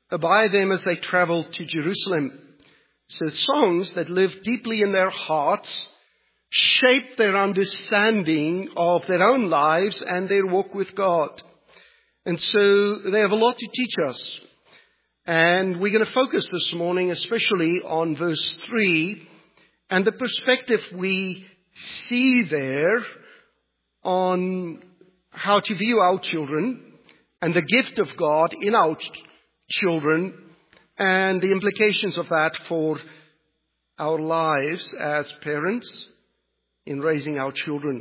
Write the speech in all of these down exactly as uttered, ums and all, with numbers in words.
by them as they traveled to Jerusalem. So songs that live deeply in their hearts shape their understanding of their own lives and their walk with God. And so they have a lot to teach us. And we're going to focus this morning especially on verse three and the perspective we see there on how to view our children and the gift of God in our ch- children and the implications of that for our lives as parents in raising our children.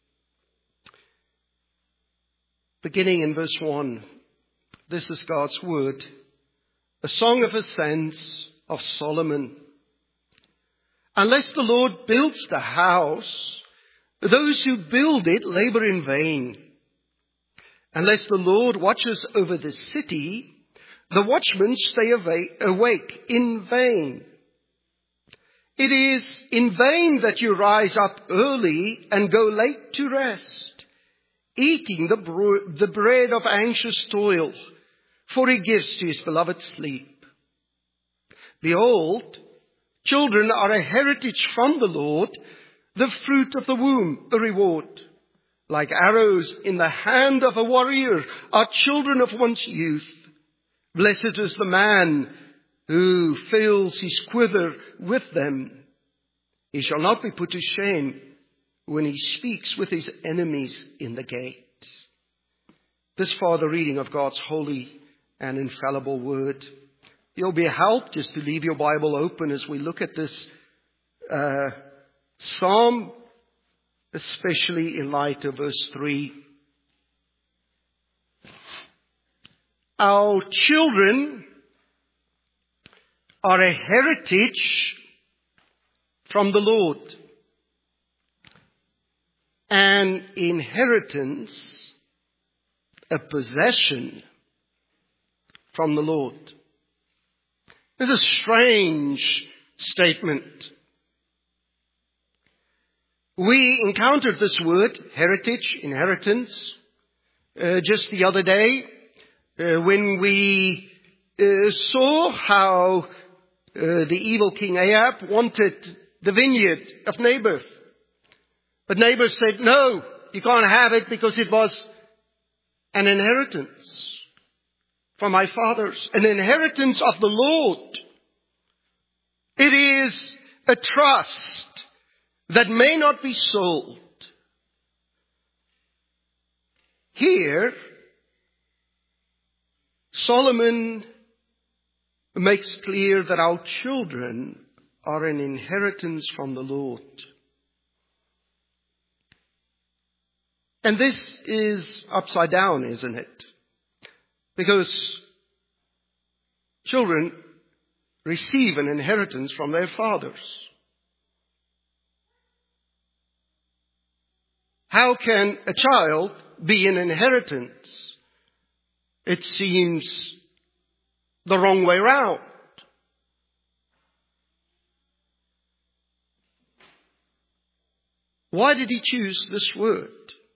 Beginning in verse one, this is God's word, a song of ascents of Solomon. Unless the Lord builds the house, those who build it labor in vain. Unless the Lord watches over the city, the watchmen stay awake in vain. It is in vain that you rise up early and go late to rest, eating the, bro- the bread of anxious toil, for he gives to his beloved sleep. Behold, children are a heritage from the Lord, the fruit of the womb, a reward. Like arrows in the hand of a warrior are children of one's youth. Blessed is the man who fills his quiver with them. He shall not be put to shame when he speaks with his enemies in the gate. This far the reading of God's holy and infallible word. You'll be helped just to leave your Bible open as we look at this uh, psalm, especially in light of verse three. Our children are a heritage from the Lord, an inheritance, a possession from the Lord. It's a strange statement. We encountered this word, heritage, inheritance, uh, just the other day uh, when we uh, saw how uh, the evil King Ahab wanted the vineyard of Naboth. But Naboth said, no, you can't have it because it was an inheritance from my fathers, an inheritance of the Lord. It is a trust that may not be sold. Here, Solomon makes clear that our children are an inheritance from the Lord. And this is upside down, isn't it? Because children receive an inheritance from their fathers. How can a child be an inheritance? It seems the wrong way round. Why did he choose this word?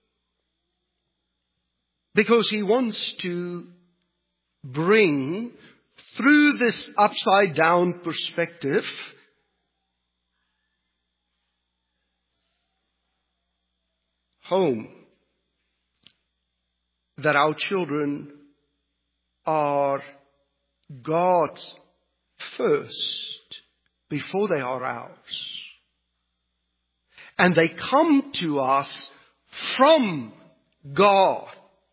Because he wants to bring, through this upside down perspective, home, that our children are God's first before they are ours. And they come to us from God.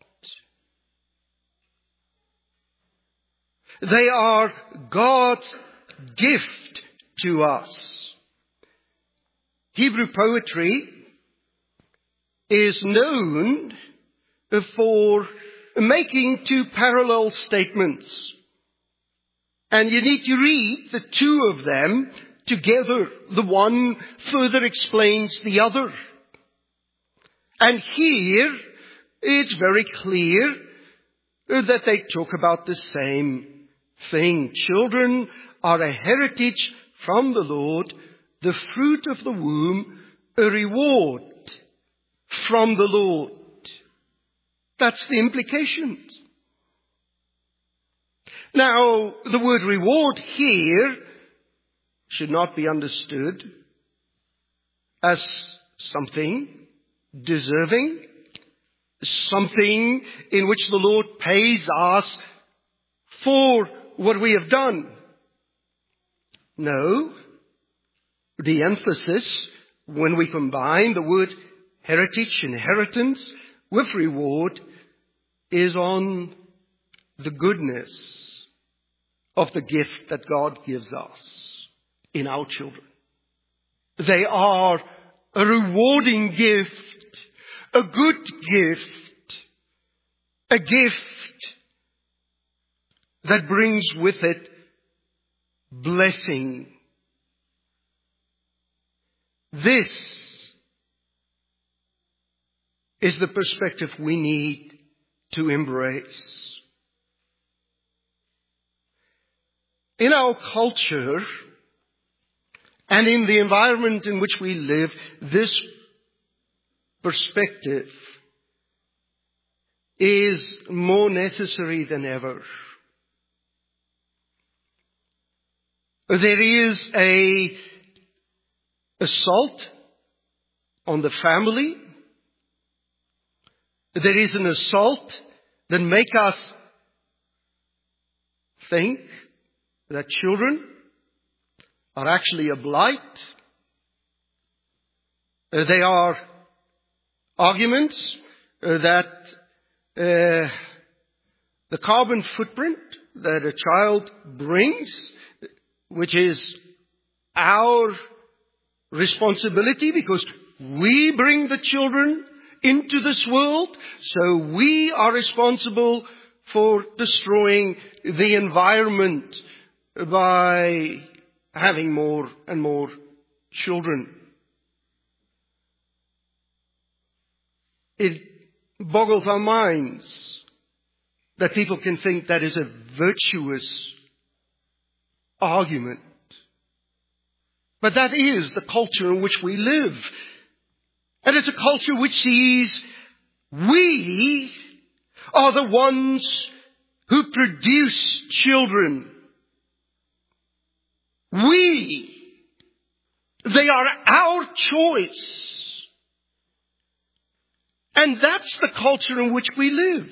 They are God's gift to us. Hebrew poetry is known for making two parallel statements. And you need to read the two of them together. The one further explains the other. And here it's very clear that they talk about the same thing. Children are a heritage from the Lord, the fruit of the womb, a reward from the Lord. That's the implications. Now, the word reward here should not be understood as something deserving, something in which the Lord pays us for what we have done. No, the emphasis when we combine the word heritage, inheritance, with reward is on the goodness of the gift that God gives us in our children. They are a rewarding gift, a good gift, a gift that brings with it blessing. This is the perspective we need to embrace. In our culture and in the environment in which we live, this perspective is more necessary than ever. There is a assault on the family. There is an assault that makes us think that children are actually a blight. Uh, they are arguments uh, that uh, the carbon footprint that a child brings, which is our responsibility because we bring the children into this world, so we are responsible for destroying the environment by having more and more children. It boggles our minds that people can think that is a virtuous argument. But that is the culture in which we live. And it's a culture which sees we are the ones who produce children. We. They are our choice. And that's the culture in which we live.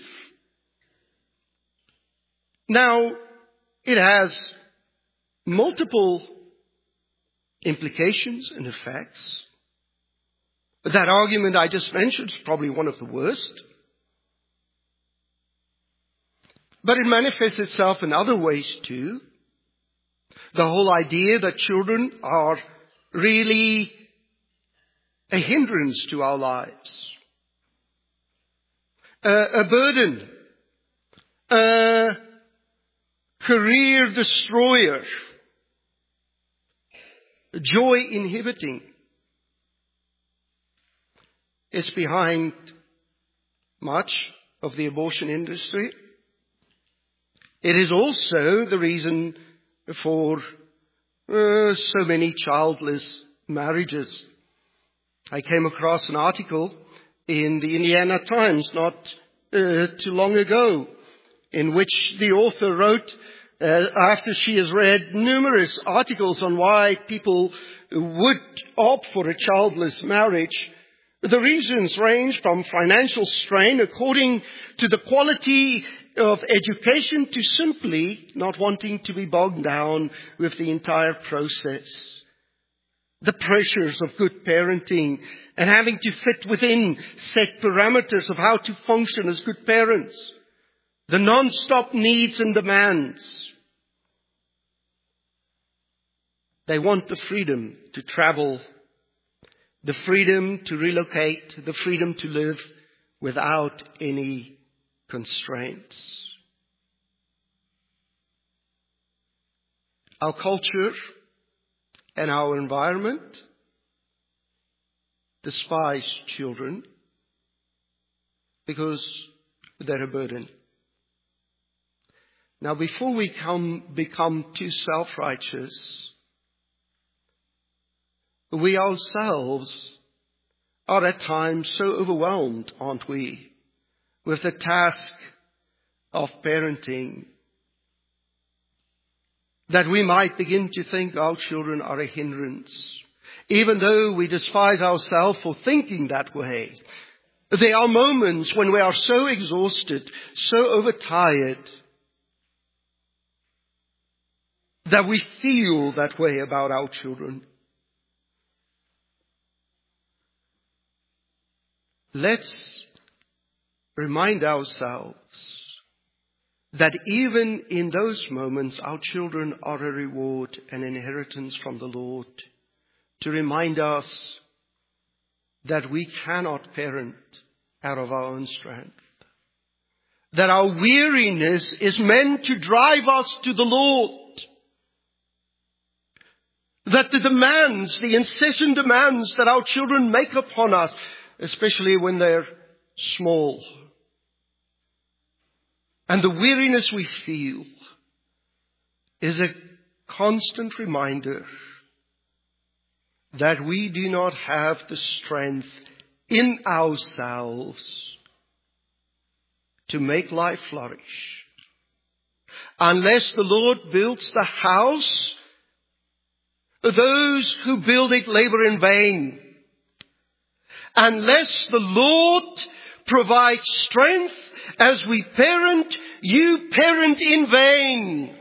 Now, it has multiple implications and effects. That argument I just mentioned is probably one of the worst. But it manifests itself in other ways too. The whole idea that children are really a hindrance to our lives. Uh, a burden. A career destroyer. Joy inhibiting. It's behind much of the abortion industry. It is also the reason for uh, so many childless marriages. I came across an article in the Indiana Times not uh, too long ago in which the author wrote, uh, after she has read numerous articles on why people would opt for a childless marriage, the reasons range from financial strain according to the quality of education to simply not wanting to be bogged down with the entire process. The pressures of good parenting and having to fit within set parameters of how to function as good parents. The non-stop needs and demands. They want the freedom to travel, the freedom to relocate, the freedom to live without any constraints. Our culture and our environment despise children because they're a burden. Now, before we come, become too self-righteous, we ourselves are at times so overwhelmed, aren't we, with the task of parenting, that we might begin to think our children are a hindrance. Even though we despise ourselves for thinking that way, there are moments when we are so exhausted, so overtired, that we feel that way about our children. Let's remind ourselves that even in those moments, our children are a reward and inheritance from the Lord, to remind us that we cannot parent out of our own strength, that our weariness is meant to drive us to the Lord, that the demands, the incessant demands that our children make upon us, especially when they're small, and the weariness we feel, is a constant reminder that we do not have the strength in ourselves to make life flourish. Unless the Lord builds the house, those who build it labor in vain. Unless the Lord provides strength as we parent, you parent in vain.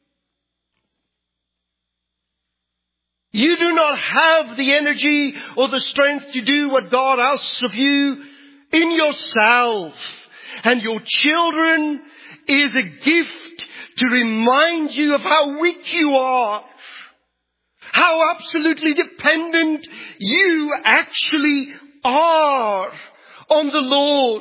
You do not have the energy or the strength to do what God asks of you in yourself. And your children is a gift to remind you of how weak you are. How absolutely dependent you actually are on the Lord.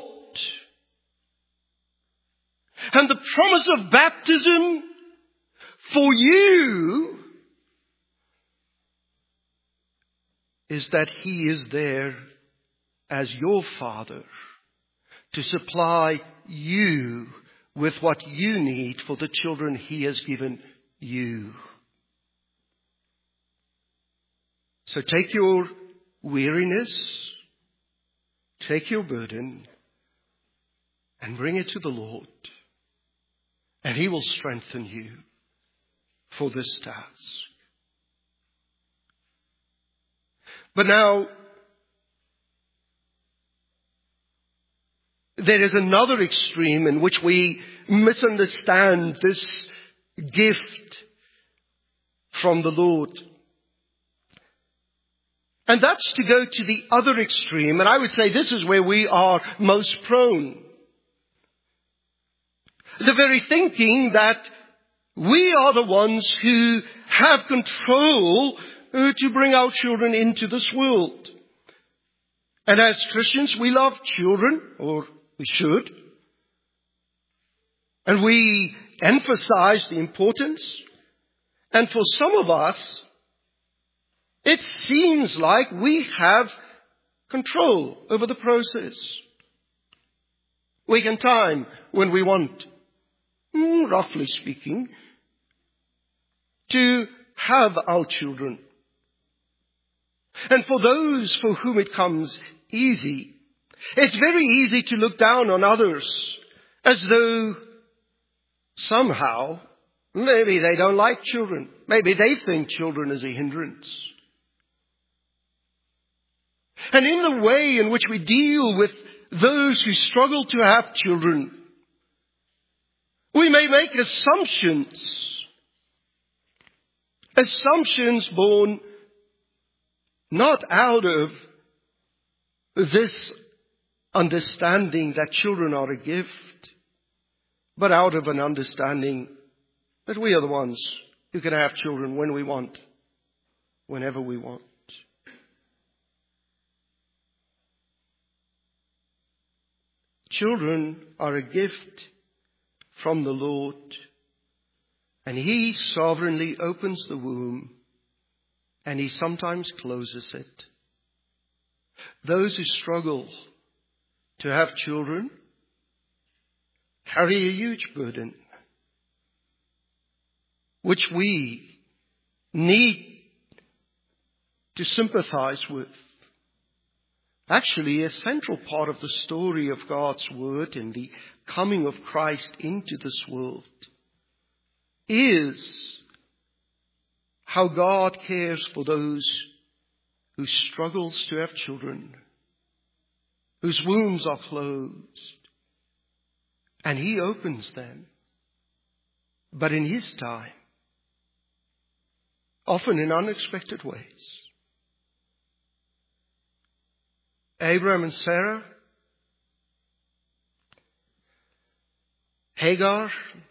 And the promise of baptism for you is that He is there as your Father to supply you with what you need for the children He has given you. So take your weariness, take your burden, and bring it to the Lord. And He will strengthen you for this task. But now, there is another extreme in which we misunderstand this gift from the Lord. And that's to go to the other extreme. And I would say this is where we are most prone. The very thinking that we are the ones who have control uh, to bring our children into this world. And as Christians, we love children, or we should. And we emphasize the importance. And for some of us, it seems like we have control over the process. We can time when we want, roughly speaking, to have our children. And for those for whom it comes easy, it's very easy to look down on others as though somehow, maybe they don't like children. Maybe they think children is a hindrance. And in the way in which we deal with those who struggle to have children, we may make assumptions. Assumptions born not out of this understanding that children are a gift, but out of an understanding that we are the ones who can have children when we want, whenever we want. Children are a gift from the Lord, and He sovereignly opens the womb, and He sometimes closes it. Those who struggle to have children carry a huge burden, which we need to sympathize with. Actually, a central part of the story of God's Word and the coming of Christ into this world is how God cares for those who struggles to have children, whose wombs are closed, and He opens them, but in His time, often in unexpected ways. Abraham and Sarah, Hagar,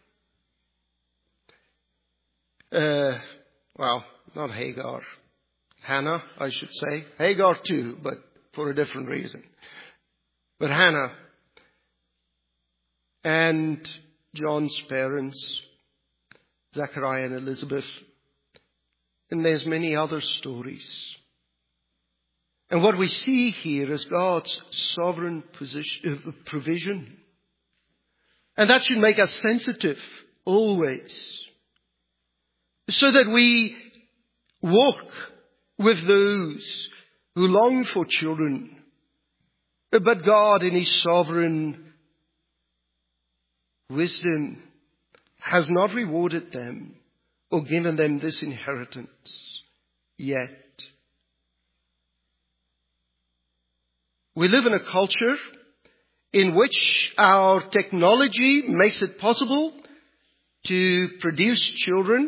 uh, well, not Hagar, Hannah, I should say. Hagar too, but for a different reason. But Hannah and John's parents, Zachariah and Elizabeth, and there's many other stories. And what we see here is God's sovereign position, uh, provision. And that should make us sensitive always, so that we walk with those who long for children, but God in His sovereign wisdom has not rewarded them or given them this inheritance yet. We live in a culture in which our technology makes it possible to produce children,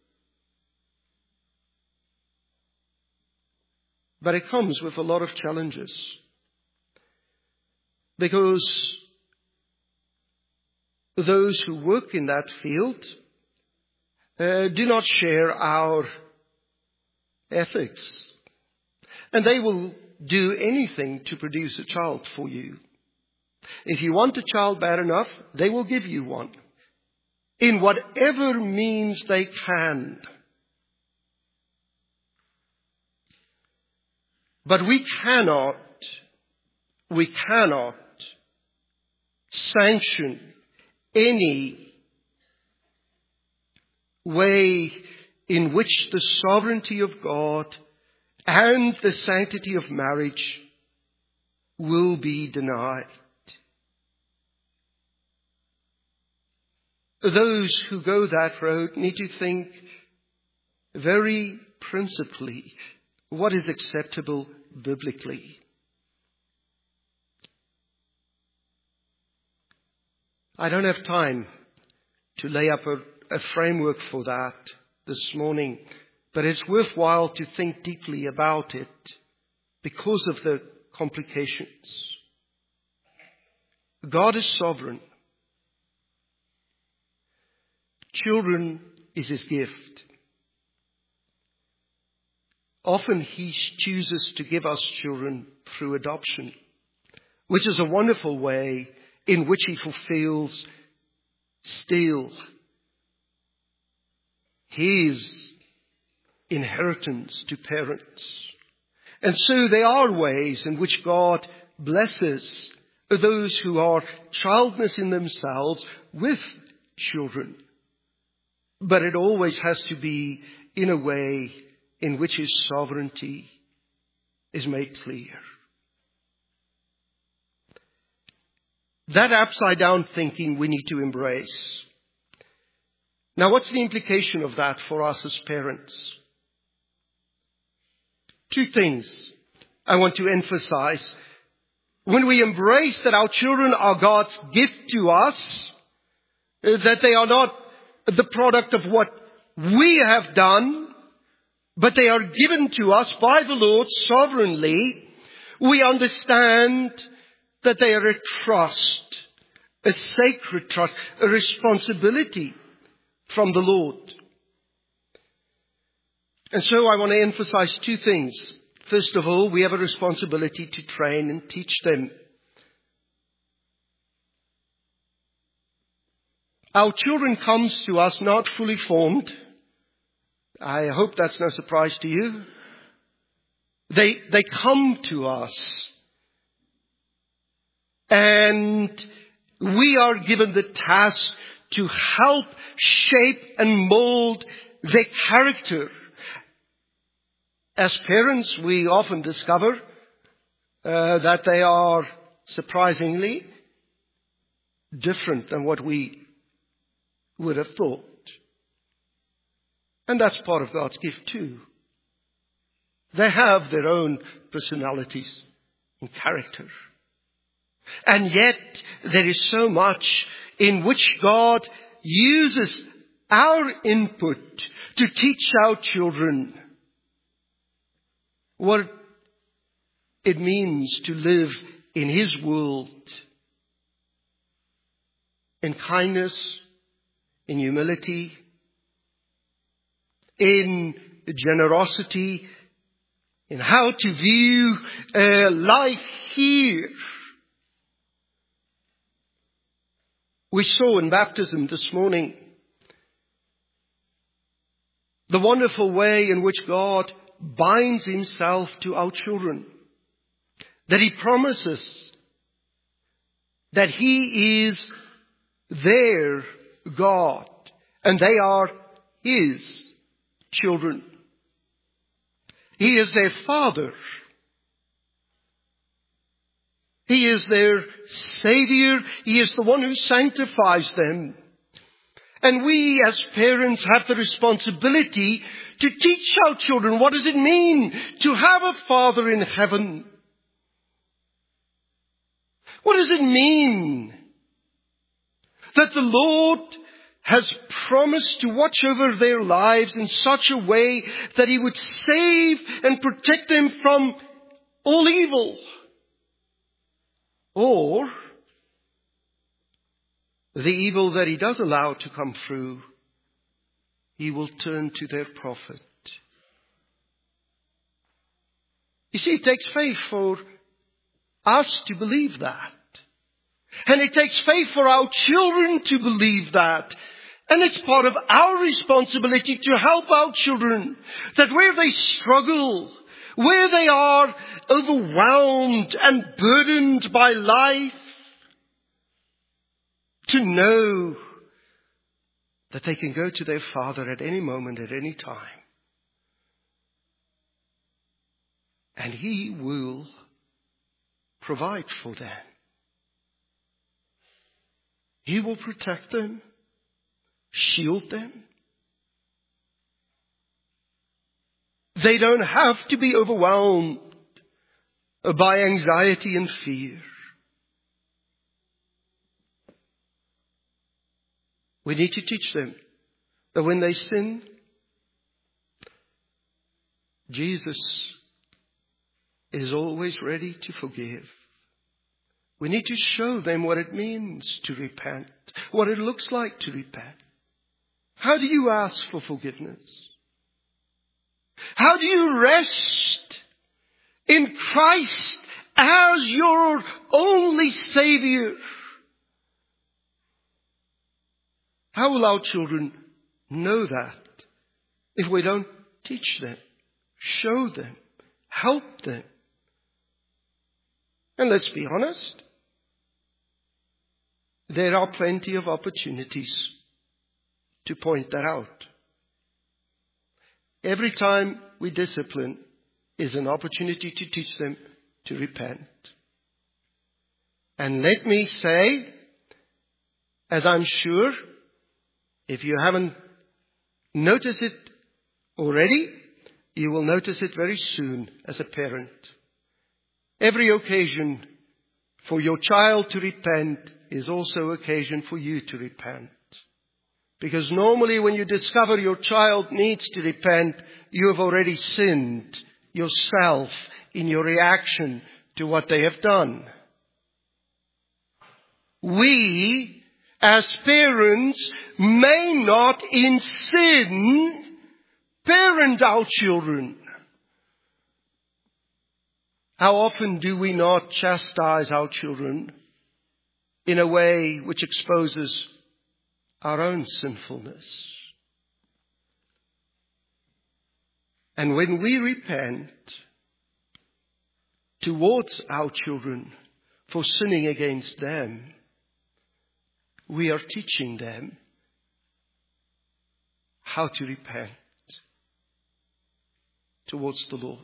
but it comes with a lot of challenges, because those who work in that field uh, do not share our ethics, and they will do anything to produce a child for you. If you want a child bad enough, they will give you one in whatever means they can. But we cannot, we cannot sanction any way in which the sovereignty of God and the sanctity of marriage will be denied. Those who go that road need to think very principally what is acceptable biblically. I don't have time to lay up a, a framework for that this morning, but it's worthwhile to think deeply about it because of the complications. God is sovereign. Children is His gift. Often He chooses to give us children through adoption, which is a wonderful way in which He fulfills still His inheritance to parents. And so there are ways in which God blesses those who are childless in themselves with children. But it always has to be in a way in which His sovereignty is made clear. That upside down thinking we need to embrace. Now, what's the implication of that for us as parents? Two things I want to emphasize. When we embrace that our children are God's gift to us, that they are not the product of what we have done, but they are given to us by the Lord sovereignly, we understand that they are a trust, a sacred trust, a responsibility from the Lord. And so I want to emphasize two things. First of all, we have a responsibility to train and teach them. Our children comes to us not fully formed. I hope that's no surprise to you. They, they come to us. And we are given the task to help shape and mold their character. As parents, we often discover uh, that they are surprisingly different than what we would have thought. And that's part of God's gift too. They have their own personalities and character. And yet there is so much in which God uses our input to teach our children what it means to live in His world, in kindness, in humility, in generosity, in how to view uh, life here. We saw in baptism this morning the wonderful way in which God binds Himself to our children. That He promises that He is their God and they are His children. He is their Father. He is their Savior. He is the one who sanctifies them. And we as parents have the responsibility to teach our children what does it mean to have a Father in heaven. What does it mean that the Lord has promised to watch over their lives in such a way that He would save and protect them from all evil? Or the evil that He does allow to come through, He will turn to their profit. You see, it takes faith for us to believe that. And it takes faith for our children to believe that. And it's part of our responsibility to help our children that where they struggle, where they are overwhelmed and burdened by life, to know that they can go to their Father at any moment, at any time. And He will provide for them. He will protect them, shield them. They don't have to be overwhelmed by anxiety and fear. We need to teach them that when they sin, Jesus is always ready to forgive. We need to show them what it means to repent, what it looks like to repent. How do you ask for forgiveness? How do you rest in Christ as your only Savior? How will our children know that if we don't teach them, show them, help them? And let's be honest, there are plenty of opportunities to point that out. Every time we discipline is an opportunity to teach them to repent. And let me say, as I'm sure, if you haven't noticed it already, you will notice it very soon as a parent. Every occasion for your child to repent is also occasion for you to repent. Because normally when you discover your child needs to repent, you have already sinned yourself in your reaction to what they have done. We, as parents, may not in sin parent our children. How often do we not chastise our children in a way which exposes our own sinfulness? And when we repent towards our children for sinning against them, we are teaching them how to repent towards the Lord.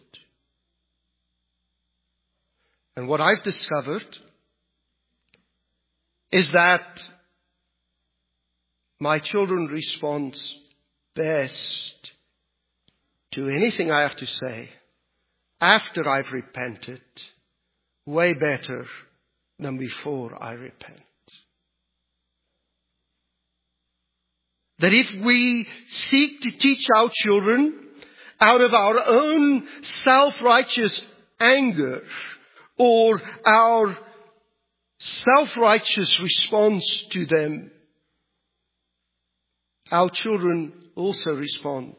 And what I've discovered is that my children respond best to anything I have to say after I've repented, way better than before I repent. That if we seek to teach our children out of our own self-righteous anger or our self-righteous response to them, our children also respond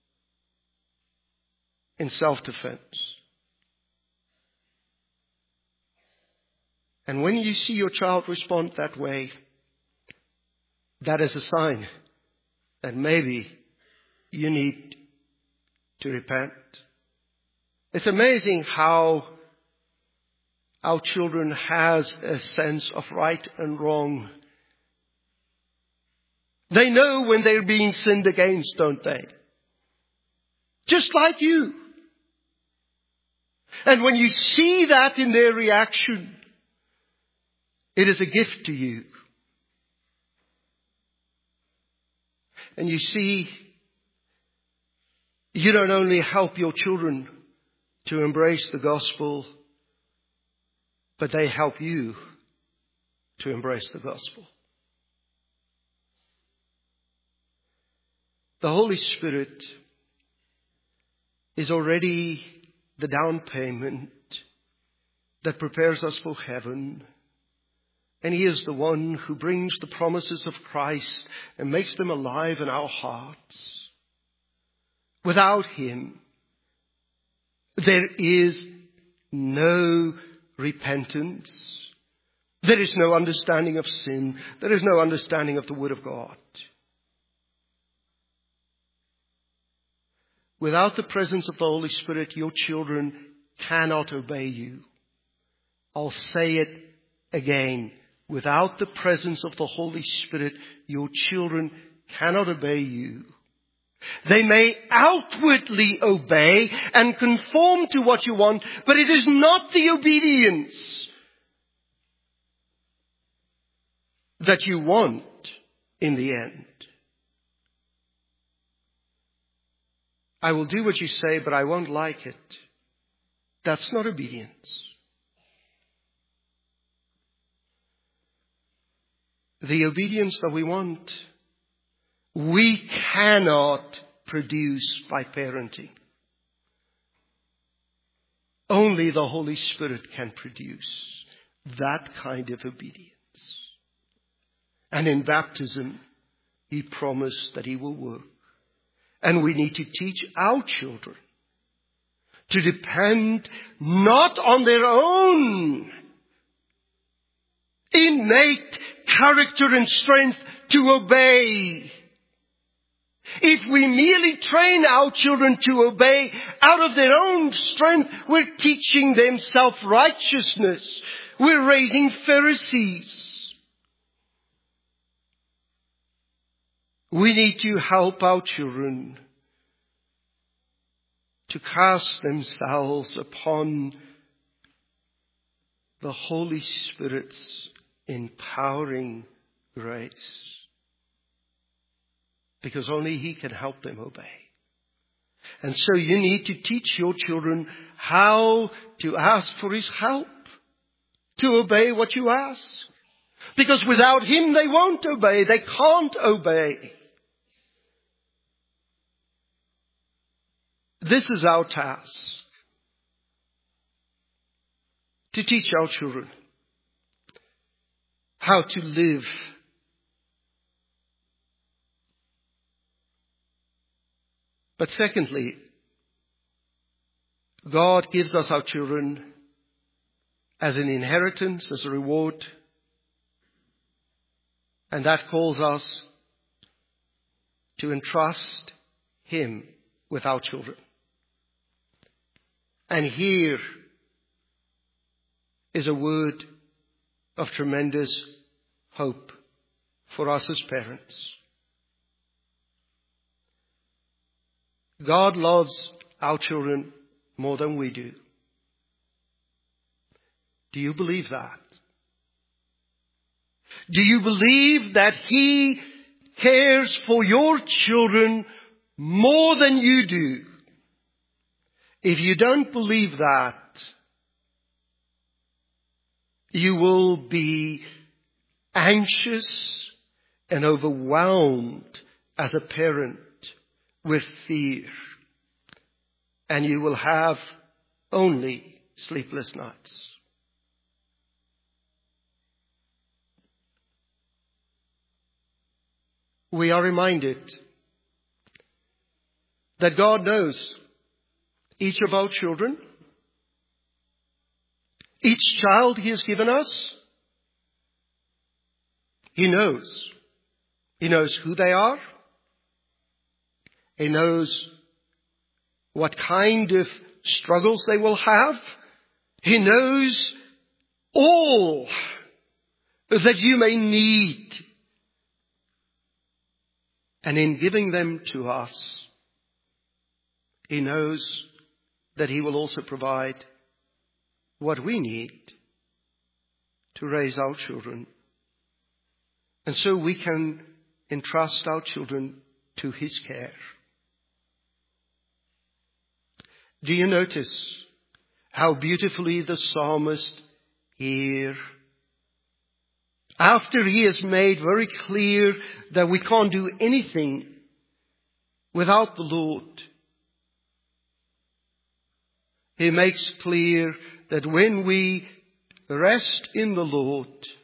in self-defense. And when you see your child respond that way, that is a sign that maybe you need to repent. It's amazing how our children has a sense of right and wrong. They know when they're being sinned against, don't they? Just like you. And when you see that in their reaction, it is a gift to you. And you see, you don't only help your children to embrace the gospel, but they help you to embrace the gospel. The Holy Spirit is already the down payment that prepares us for heaven. And He is the one who brings the promises of Christ and makes them alive in our hearts. Without Him, there is no repentance. There is no understanding of sin. There is no understanding of the Word of God. Without the presence of the Holy Spirit, your children cannot obey you. I'll say it again. Without the presence of the Holy Spirit, your children cannot obey you. They may outwardly obey and conform to what you want, but it is not the obedience that you want in the end. I will do what you say, but I won't like it. That's not obedience. The obedience that we want, we cannot produce by parenting. Only the Holy Spirit can produce that kind of obedience. And in baptism, He promised that He will work. And we need to teach our children to depend not on their own innate character and strength to obey. If we merely train our children to obey out of their own strength, we're teaching them self-righteousness. We're raising Pharisees. We need to help our children to cast themselves upon the Holy Spirit's empowering grace. Because only He can help them obey. And so you need to teach your children how to ask for His help to obey what you ask. Because without Him they won't obey. They can't obey. This is our task. To teach our children how to live But secondly, God gives us our children as an inheritance, as a reward. And that calls us to entrust Him with our children. And here is a word of tremendous hope for us as parents. God loves our children more than we do. Do you believe that? Do you believe that He cares for your children more than you do. If you don't believe that, you will be anxious and overwhelmed as a parent with fear. And you will have only sleepless nights. We are reminded that God knows each of our children, each child He has given us. He knows. He knows who they are. He knows what kind of struggles they will have. He knows all that you may need. And in giving them to us, He knows that He will also provide what we need to raise our children. And so we can entrust our children to His care. Do you notice how beautifully the psalmist here, after he has made very clear that we can't do anything without the Lord, he makes clear that when we rest in the Lord,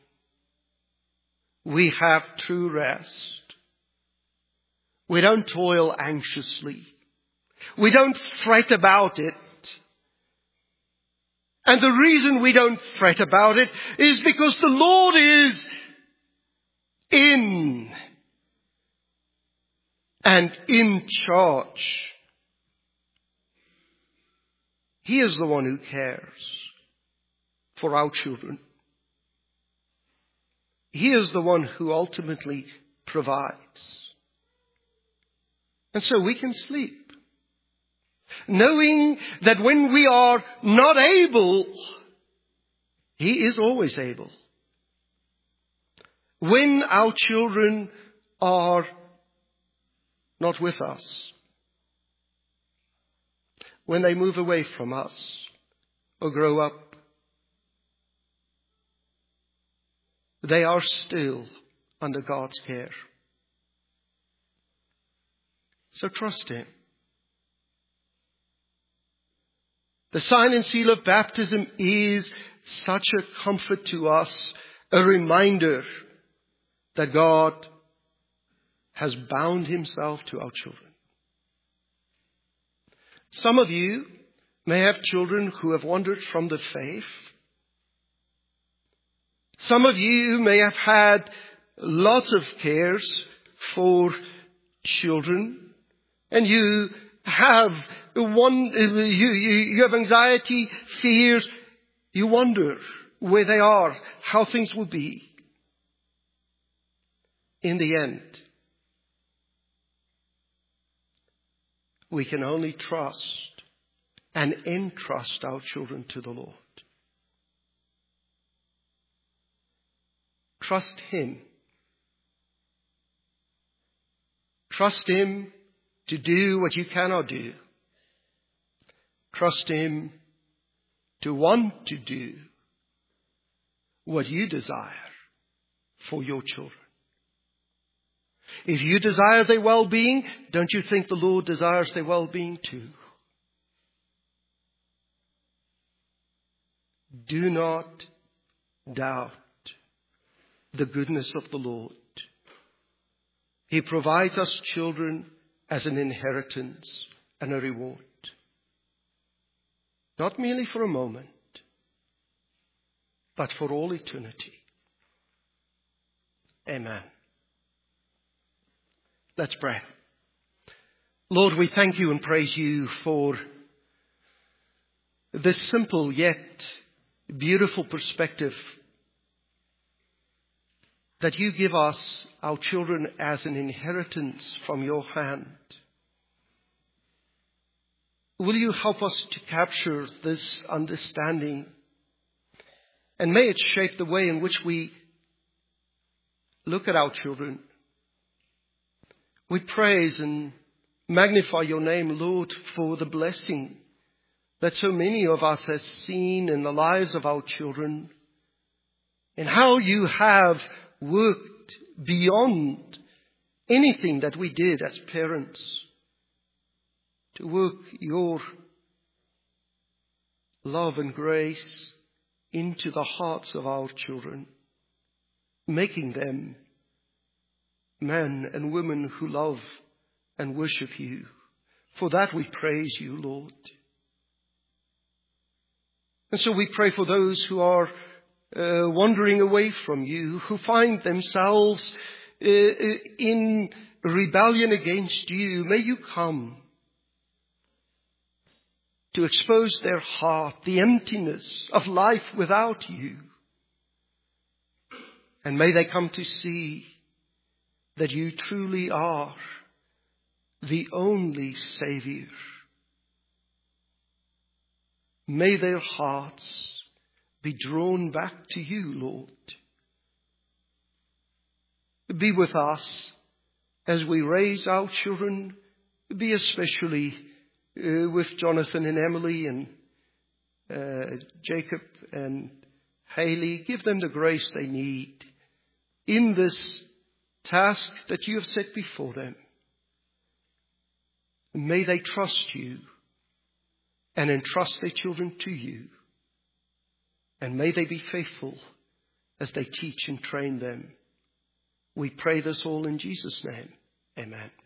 we have true rest. We don't toil anxiously. We don't fret about it. And the reason we don't fret about it is because the Lord is in and in charge. He is the one who cares for our children. He is the one who ultimately provides. And so we can sleep, knowing that when we are not able, He is always able. When our children are not with us, when they move away from us or grow up, they are still under God's care. So trust Him. The sign and seal of baptism is such a comfort to us, a reminder that God has bound Himself to our children. Some of you may have children who have wandered from the faith. Some of you may have had lots of cares for children, and you have one, you, you, you have anxiety, fears. You wonder where they are, how things will be. In the end, we can only trust and entrust our children to the Lord. Trust Him. Trust Him to do what you cannot do. Trust Him to want to do what you desire for your children. If you desire their well-being, don't you think the Lord desires their well-being too? Do not doubt the goodness of the Lord. He provides us children as an inheritance and a reward. Not merely for a moment, but for all eternity. Amen. Let's pray. Lord, we thank You and praise You for this simple yet beautiful perspective that You give us, our children, as an inheritance from Your hand. Will You help us to capture this understanding, and may it shape the way in which we look at our children, We praise and magnify your name, Lord, for the blessing that so many of us have seen in the lives of our children, and how you have worked beyond anything that we did as parents to work your love and grace into the hearts of our children, making them men and women who love and worship you. For that we praise you, Lord. And so we pray for those who are uh, wandering away from you, who find themselves uh, in rebellion against you. May you come to expose their heart, the emptiness of life without you. And may they come to see that you truly are the only Savior. May their hearts be drawn back to you, Lord. Be with us as we raise our children. Be especially uh, with Jonathan and Emily and uh, Jacob and Haley. Give them the grace they need in this task that you have set before them. May they trust you and entrust their children to you. And may they be faithful as they teach and train them. We pray this all in Jesus' name. Amen.